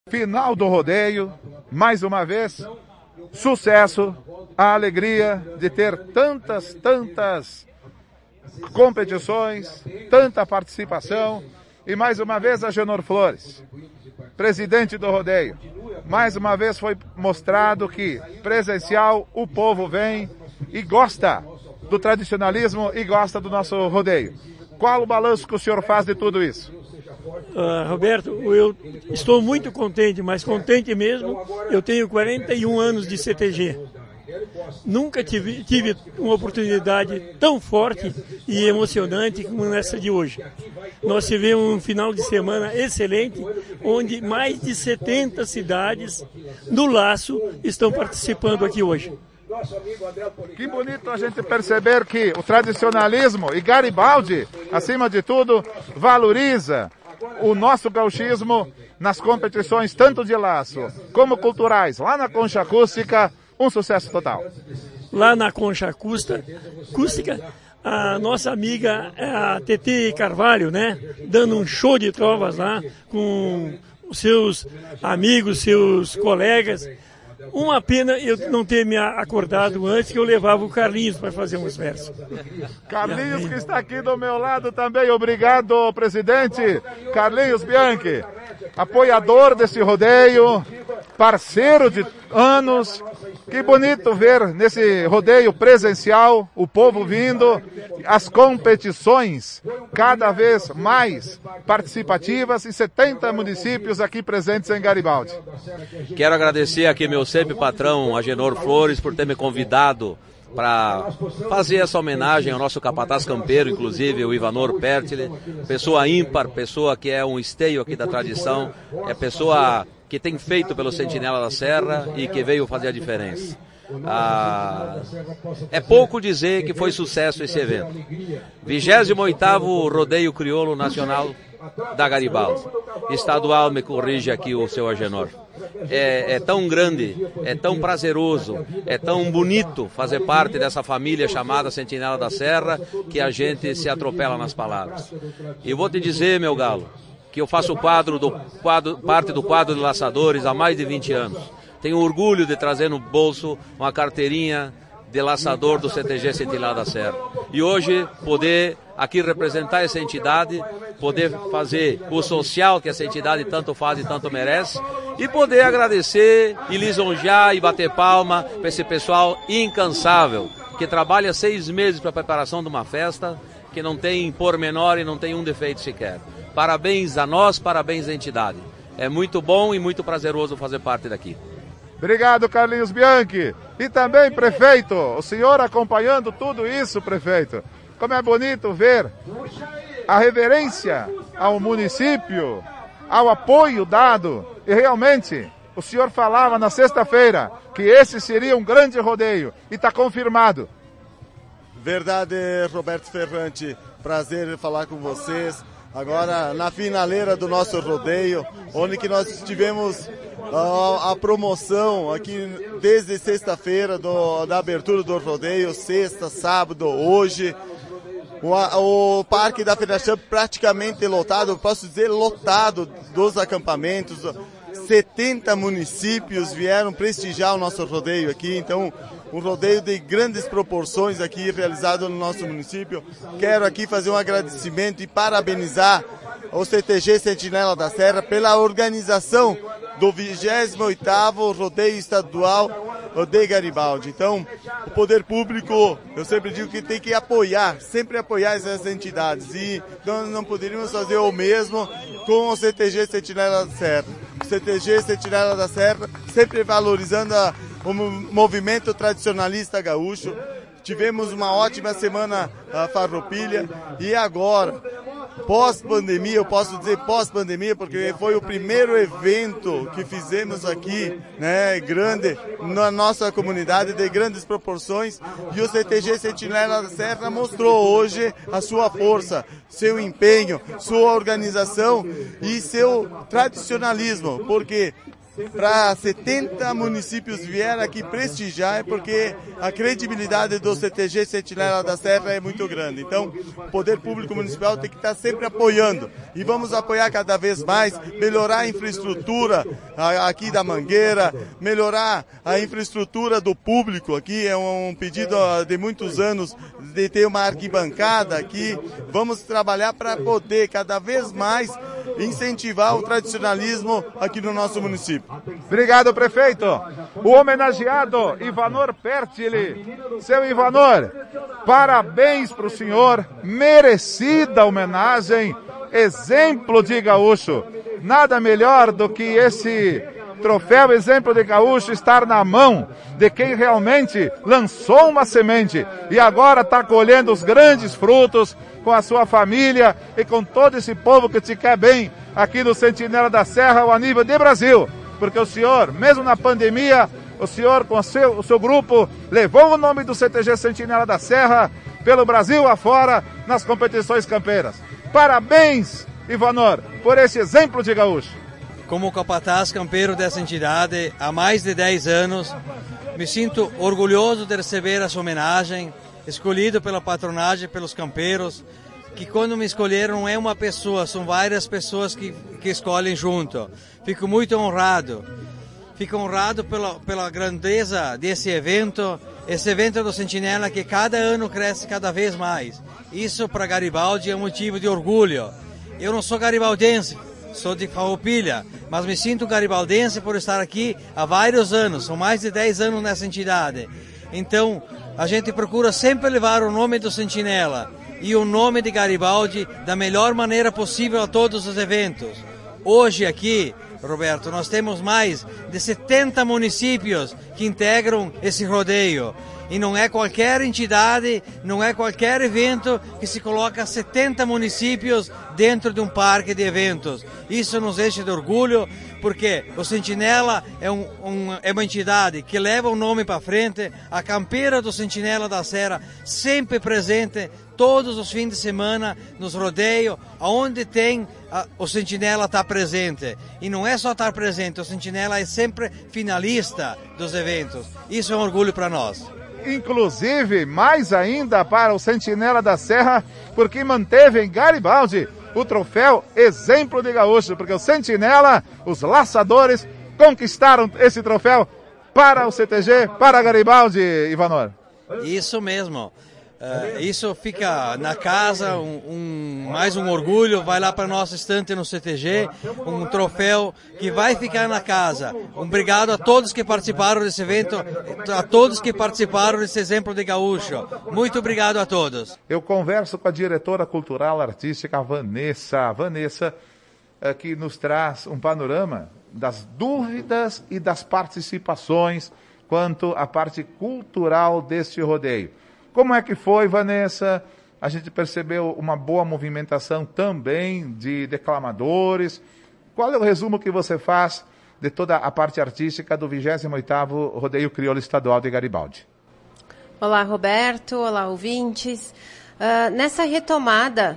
Final do rodeio, mais uma vez, sucesso, a alegria de ter tantas competições, tanta participação, e mais uma vez a Agenor Flores, presidente do rodeio. Mais uma vez foi mostrado que presencial o povo vem e gosta do tradicionalismo e gosta do nosso rodeio. Qual o balanço que o senhor faz de tudo isso? Roberto, eu estou muito contente, mas contente mesmo. Eu tenho 41 anos de CTG. Nunca tive uma oportunidade tão forte e emocionante como nessa de hoje. Nós tivemos um final de semana excelente, onde mais de 70 cidades do Laço estão participando aqui hoje. Que bonito a gente perceber que o tradicionalismo e Garibaldi, acima de tudo, valoriza o nosso gauchismo nas competições tanto de laço como culturais. Lá na Concha Acústica, um sucesso total. Lá na Concha Acústica, a nossa amiga a Tetê Carvalho, né, dando um show de trovas lá com os seus amigos, seus colegas. Uma pena eu não ter me acordado antes, que eu levava o Carlinhos para fazer uns versos. Carlinhos, que está aqui do meu lado também. Obrigado, presidente. Carlinhos Bianchi, apoiador desse rodeio, parceiro de anos. Que bonito ver nesse rodeio presencial o povo vindo, as competições cada vez mais participativas e 70 municípios aqui presentes em Garibaldi. Quero agradecer aqui meu sempre patrão Agenor Flores por ter me convidado para fazer essa homenagem ao nosso capataz campeiro, inclusive o Ivanor Pertile, pessoa ímpar, pessoa que é um esteio aqui da tradição, é pessoa que tem feito pelo Sentinela da Serra e que veio fazer a diferença. É pouco dizer que foi sucesso esse evento. 28º Rodeio Crioulo Nacional da Garibaldi. Estadual, me corrige aqui o seu Agenor. É tão grande, é tão prazeroso, é tão bonito fazer parte dessa família chamada Sentinela da Serra, que a gente se atropela nas palavras. E vou te dizer, meu galo, que eu faço parte do quadro de laçadores há mais de 20 anos. Tenho orgulho de trazer no bolso uma carteirinha de laçador do CTG Sentinela da Serra. E hoje poder aqui representar essa entidade, poder fazer o social que essa entidade tanto faz e tanto merece, e poder agradecer e lisonjear e bater palma para esse pessoal incansável, que trabalha 6 meses para a preparação de uma festa, que não tem pormenor e não tem um defeito sequer. Parabéns a nós, parabéns à entidade. É muito bom e muito prazeroso fazer parte daqui. Obrigado, Carlinhos Bianchi. E também, prefeito, o senhor acompanhando tudo isso, prefeito. Como é bonito ver a reverência ao município, ao apoio dado. E realmente, o senhor falava na sexta-feira que esse seria um grande rodeio. E está confirmado. Verdade, Roberto Ferrante. Prazer falar com vocês. Agora na finaleira do nosso rodeio, onde que nós tivemos a promoção aqui desde sexta-feira da abertura do rodeio, sexta, sábado, hoje. O Parque da Federação praticamente lotado, posso dizer lotado dos acampamentos. 70 municípios vieram prestigiar o nosso rodeio aqui, então um rodeio de grandes proporções aqui realizado no nosso município. Quero aqui fazer um agradecimento e parabenizar o CTG Sentinela da Serra pela organização do 28º Rodeio Estadual de Garibaldi. Então, o poder público, eu sempre digo que tem que apoiar, sempre apoiar essas entidades, e nós não poderíamos fazer o mesmo com o CTG Sentinela da Serra. O CTG Sentinela da Serra sempre valorizando o movimento tradicionalista gaúcho. Tivemos uma ótima semana farroupilha e agora, pós-pandemia, eu posso dizer pós-pandemia, porque foi o primeiro evento que fizemos aqui, né, grande, na nossa comunidade, de grandes proporções, e o CTG Sentinela da Serra mostrou hoje a sua força, seu empenho, sua organização e seu tradicionalismo, porque para 70 municípios vieram aqui prestigiar, é porque a credibilidade do CTG Sentinela da Serra é muito grande. Então, o Poder Público Municipal tem que estar sempre apoiando. E vamos apoiar cada vez mais, melhorar a infraestrutura aqui da Mangueira, melhorar a infraestrutura do público aqui. É um pedido de muitos anos de ter uma arquibancada aqui. Vamos trabalhar para poder cada vez mais incentivar o tradicionalismo aqui no nosso município. Obrigado, prefeito. O homenageado Ivanor Pertili. Seu Ivanor, parabéns para o senhor, merecida homenagem, exemplo de gaúcho. Nada melhor do que esse troféu exemplo de gaúcho estar na mão de quem realmente lançou uma semente e agora está colhendo os grandes frutos com a sua família e com todo esse povo que te quer bem aqui no Sentinela da Serra ao nível de Brasil. Porque o senhor, mesmo na pandemia, o senhor com o seu grupo levou o nome do CTG Sentinela da Serra pelo Brasil afora nas competições campeiras. Parabéns, Ivanor, por esse exemplo de gaúcho. Como capataz campeiro dessa entidade há mais de 10 anos, me sinto orgulhoso de receber essa homenagem, escolhido pela patronagem, pelos campeiros, que quando me escolheram não é uma pessoa, são várias pessoas que escolhem junto. Fico muito honrado. Fico honrado pela grandeza desse evento, esse evento do Sentinela que cada ano cresce cada vez mais. Isso para Garibaldi é um motivo de orgulho. Eu não sou garibaldense, sou de Farroupilha, mas me sinto garibaldense por estar aqui há vários anos, são mais de 10 anos nessa entidade. Então, a gente procura sempre levar o nome do Sentinela e o nome de Garibaldi da melhor maneira possível a todos os eventos. Hoje aqui, Roberto, nós temos mais de 70 municípios que integram esse rodeio. E não é qualquer entidade, não é qualquer evento que se coloca 70 municípios dentro de um parque de eventos. Isso nos enche de orgulho, porque o Sentinela é uma entidade que leva o nome para frente, a campeira do Sentinela da Serra sempre presente todos os fins de semana nos rodeios, aonde tem o Sentinela está presente. E não é só estar presente, o Sentinela é sempre finalista dos eventos. Isso é um orgulho para nós. Inclusive, mais ainda para o Sentinela da Serra, porque manteve em Garibaldi o troféu exemplo de gaúcho, porque o Sentinela, os laçadores, conquistaram esse troféu para o CTG, para Garibaldi, Ivanor. Isso mesmo. Isso fica na casa, mais um orgulho, vai lá para nossa estante no CTG, um troféu que vai ficar na casa. Obrigado a todos que participaram desse evento, a todos que participaram desse exemplo de gaúcho. Muito obrigado a todos. Eu converso com a diretora cultural artística Vanessa, que nos traz um panorama das dúvidas e das participações quanto à parte cultural deste rodeio. Como é que foi, Vanessa? A gente percebeu uma boa movimentação também de declamadores. Qual é o resumo que você faz de toda a parte artística do 28º Rodeio Crioulo Estadual de Garibaldi? Olá, Roberto. Olá, ouvintes. Nessa retomada,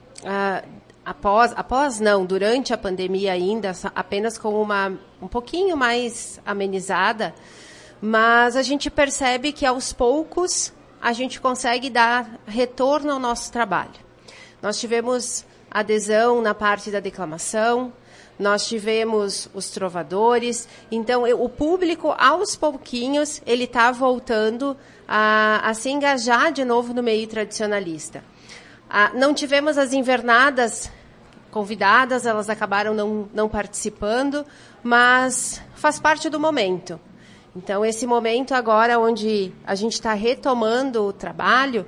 durante a pandemia ainda, apenas com um pouquinho mais amenizada, mas a gente percebe que aos poucos a gente consegue dar retorno ao nosso trabalho. Nós tivemos adesão na parte da declamação, nós tivemos os trovadores, então o público, aos pouquinhos, ele está voltando a se engajar de novo no meio tradicionalista. Não tivemos as invernadas convidadas, elas acabaram não participando, mas faz parte do momento. Então, esse momento agora, onde a gente está retomando o trabalho,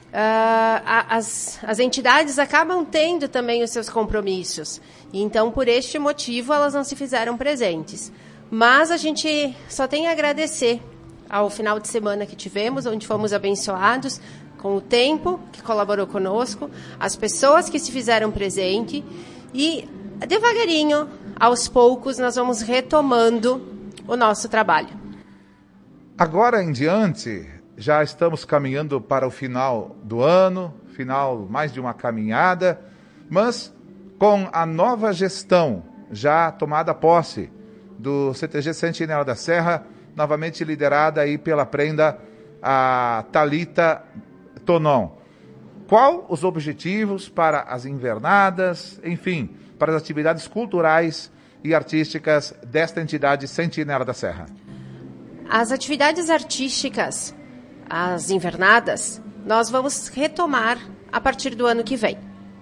as entidades acabam tendo também os seus compromissos. Então, por este motivo, elas não se fizeram presentes. Mas a gente só tem a agradecer ao final de semana que tivemos, onde fomos abençoados com o tempo que colaborou conosco, as pessoas que se fizeram presente e, devagarinho, aos poucos, nós vamos retomando o nosso trabalho. Agora em diante, já estamos caminhando para o final do ano, mais de uma caminhada, mas com a nova gestão já tomada posse, do CTG Sentinela da Serra, novamente liderada aí pela prenda a Thalita Tonon. Qual os objetivos para as invernadas, enfim, para as atividades culturais e artísticas desta entidade Sentinela da Serra? As atividades artísticas, as invernadas, nós vamos retomar a partir do ano que vem.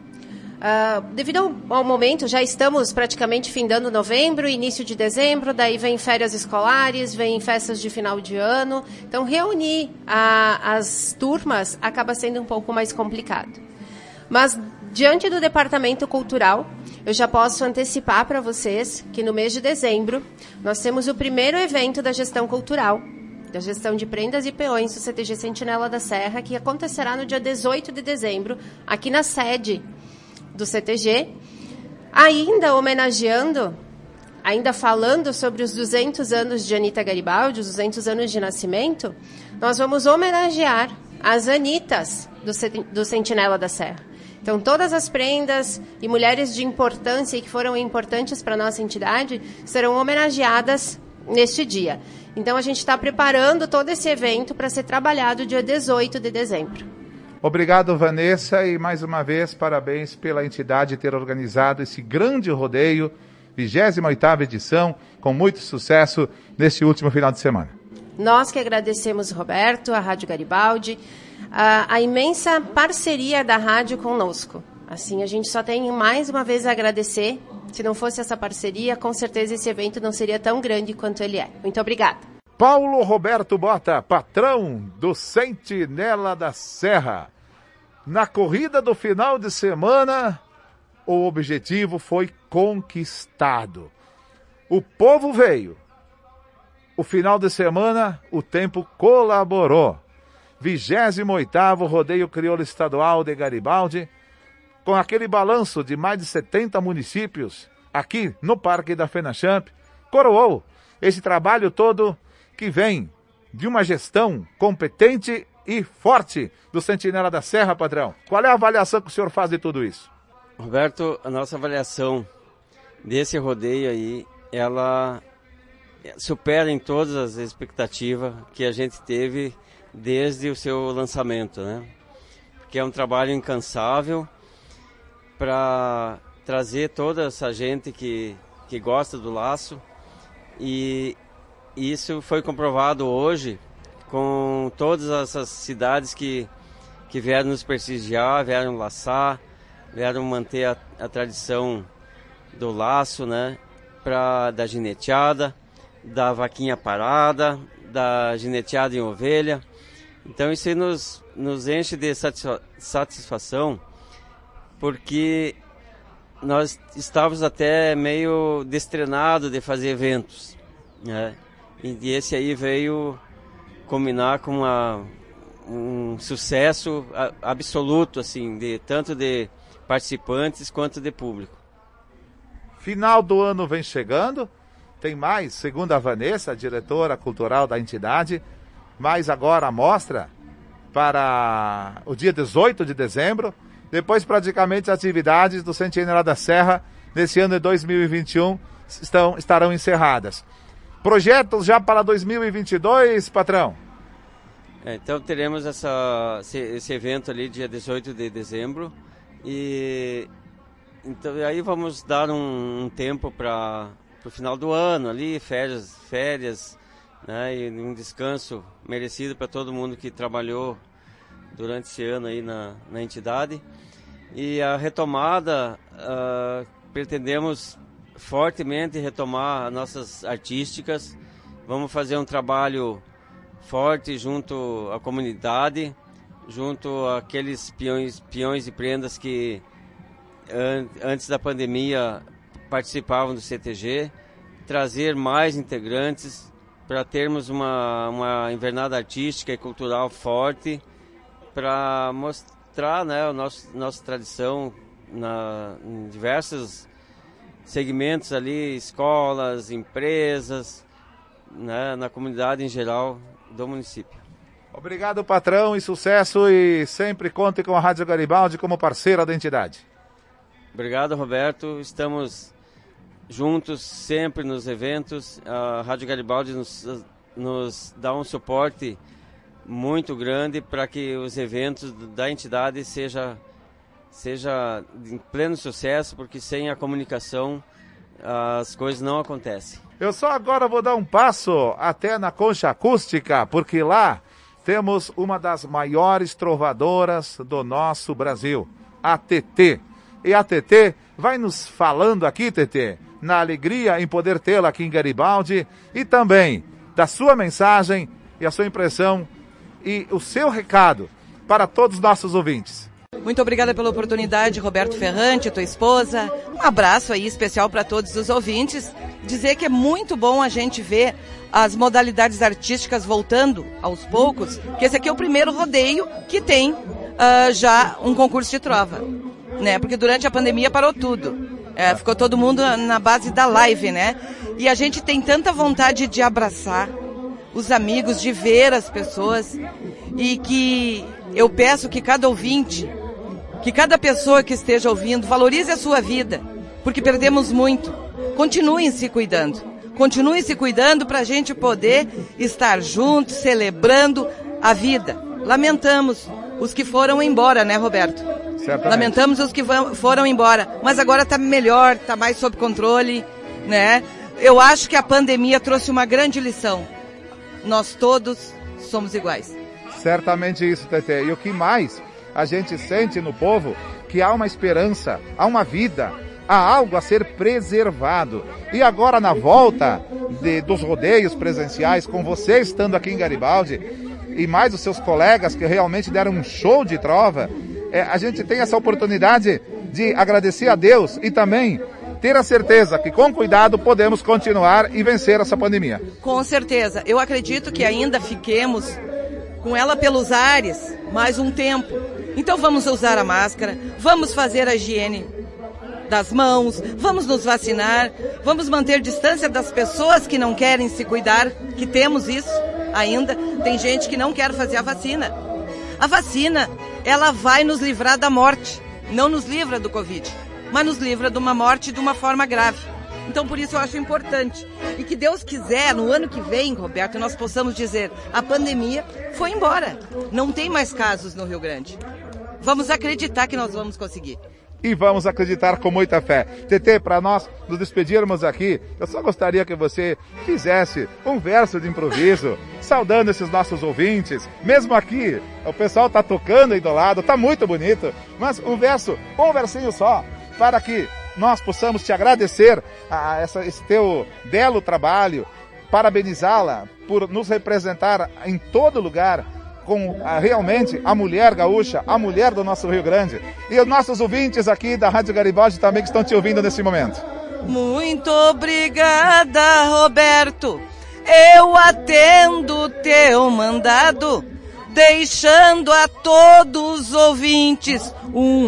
Devido ao momento, já estamos praticamente findando novembro, início de dezembro, daí vem férias escolares, vem festas de final de ano. Então, reunir as turmas acaba sendo um pouco mais complicado. Mas, diante do Departamento Cultural, eu já posso antecipar para vocês que no mês de dezembro nós temos o primeiro evento da gestão cultural, da gestão de prendas e peões do CTG Sentinela da Serra, que acontecerá no dia 18 de dezembro, aqui na sede do CTG, ainda homenageando, ainda falando sobre os 200 anos de Anita Garibaldi, os 200 anos de nascimento, nós vamos homenagear as Anitas do Sentinela da Serra. Então, todas as prendas e mulheres de importância e que foram importantes para a nossa entidade serão homenageadas neste dia. Então, a gente está preparando todo esse evento para ser trabalhado dia 18 de dezembro. Obrigado, Vanessa, e mais uma vez, parabéns pela entidade ter organizado esse grande rodeio, 28ª edição, com muito sucesso neste último final de semana. Nós que agradecemos, Roberto, a Rádio Garibaldi, a imensa parceria da rádio conosco. Assim, a gente só tem mais uma vez a agradecer. Se não fosse essa parceria, com certeza esse evento não seria tão grande quanto ele é. Muito obrigada. Paulo Roberto Bota, patrão do Sentinela da Serra. Na corrida do final de semana, o objetivo foi conquistado. O povo veio. O final de semana, o tempo colaborou. 28º Rodeio Crioulo Estadual de Garibaldi, com aquele balanço de mais de 70 municípios, aqui no Parque da FENACHAMP, coroou esse trabalho todo que vem de uma gestão competente e forte do Sentinela da Serra, padrão. Qual é a avaliação que o senhor faz de tudo isso? Roberto, a nossa avaliação desse rodeio aí, ela supera em todas as expectativas que a gente teve desde o seu lançamento, né? Porque é um trabalho incansável para trazer toda essa gente que gosta do laço, e isso foi comprovado hoje com todas essas cidades que vieram nos prestigiar, vieram laçar, vieram manter a tradição do laço, né? Da gineteada, da vaquinha parada, da gineteada em ovelha. Então isso aí nos enche de satisfação, porque nós estávamos até meio destrenados de fazer eventos, né? E esse aí veio combinar com um sucesso absoluto, assim, tanto de participantes quanto de público. Final do ano vem chegando, tem mais, segundo a Vanessa, a diretora cultural da entidade, mais agora a mostra para o dia 18 de dezembro, depois praticamente as atividades do Sentinela da Serra nesse ano de 2021 estarão encerradas. Projetos já para 2022, patrão? Então teremos esse evento ali dia 18 de dezembro, e então aí vamos dar um tempo para o final do ano ali, férias, né, e um descanso merecido para todo mundo que trabalhou durante esse ano aí na entidade. E a retomada, pretendemos fortemente retomar as nossas artísticas. Vamos fazer um trabalho forte junto à comunidade, junto àqueles peões e prendas que antes da pandemia participavam do CTG, trazer mais integrantes para termos uma invernada artística e cultural forte, para mostrar, né, a nossa tradição em diversos segmentos ali, escolas, empresas, né, na comunidade em geral do município. Obrigado, patrão, e sucesso, e sempre conte com a Rádio Garibaldi como parceira da entidade. Obrigado, Roberto. Estamos juntos sempre nos eventos. A Rádio Garibaldi nos dá um suporte muito grande para que os eventos da entidade seja em pleno sucesso, porque sem a comunicação as coisas não acontecem. Eu só agora vou dar um passo até na Concha Acústica, porque lá temos uma das maiores trovadoras do nosso Brasil, a TT. E a TT vai nos falando aqui, TT, na alegria em poder tê-la aqui em Garibaldi, e também da sua mensagem e a sua impressão e o seu recado para todos os nossos ouvintes. Muito obrigada pela oportunidade, Roberto Ferrante, tua esposa. Um abraço aí especial para todos os ouvintes. Dizer que é muito bom a gente ver as modalidades artísticas voltando aos poucos, que esse aqui é o primeiro rodeio que tem já um concurso de trova, né? Porque durante a pandemia parou tudo. Ficou todo mundo na base da live, né? E a gente tem tanta vontade de abraçar os amigos, de ver as pessoas, e que eu peço que cada ouvinte, que cada pessoa que esteja ouvindo, valorize a sua vida, porque perdemos muito. Continuem se cuidando para a gente poder estar juntos, celebrando a vida. Lamentamos os que foram embora, né, Roberto? Certamente. Lamentamos os que foram embora, mas agora está melhor, está mais sob controle, né? Eu acho que a pandemia trouxe uma grande lição. Nós todos somos iguais. Certamente isso, Tete. E o que mais a gente sente no povo, que há uma esperança, há uma vida, há algo a ser preservado. E agora na volta dos rodeios presenciais, com você estando aqui em Garibaldi, e mais os seus colegas que realmente deram um show de trova, a gente tem essa oportunidade de agradecer a Deus e também ter a certeza que com cuidado podemos continuar e vencer essa pandemia. Com certeza. Eu acredito que ainda fiquemos com ela pelos ares mais um tempo. Então vamos usar a máscara, vamos fazer a higiene das mãos, vamos nos vacinar, vamos manter distância das pessoas que não querem se cuidar, que temos isso ainda. Tem gente que não quer fazer a vacina. A vacina, ela vai nos livrar da morte, não nos livra do Covid, mas nos livra de uma morte de uma forma grave. Então, por isso eu acho importante. E que Deus quiser, no ano que vem, Roberto, nós possamos dizer, a pandemia foi embora. Não tem mais casos no Rio Grande. Vamos acreditar que nós vamos conseguir. E vamos acreditar com muita fé. Tete, para nós nos despedirmos aqui, eu só gostaria que você fizesse um verso de improviso, saudando esses nossos ouvintes. Mesmo aqui, o pessoal está tocando aí do lado, está muito bonito, mas um versinho só, para que nós possamos te agradecer a esse teu belo trabalho, parabenizá-la por nos representar em todo lugar, com realmente a mulher gaúcha, a mulher do nosso Rio Grande. E os nossos ouvintes aqui da Rádio Garibaldi também que estão te ouvindo nesse momento. Muito obrigada, Roberto. Eu atendo teu mandado, deixando a todos os ouvintes um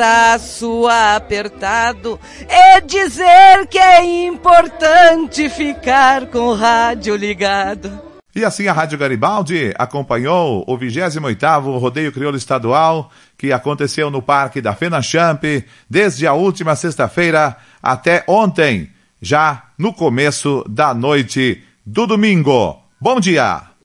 abraço apertado e dizer que é importante ficar com o rádio ligado. E assim a Rádio Garibaldi acompanhou o 28º Rodeio Crioulo Estadual, que aconteceu no Parque da FENACHAMP, desde a última sexta-feira até ontem, já no começo da noite do domingo. Bom dia!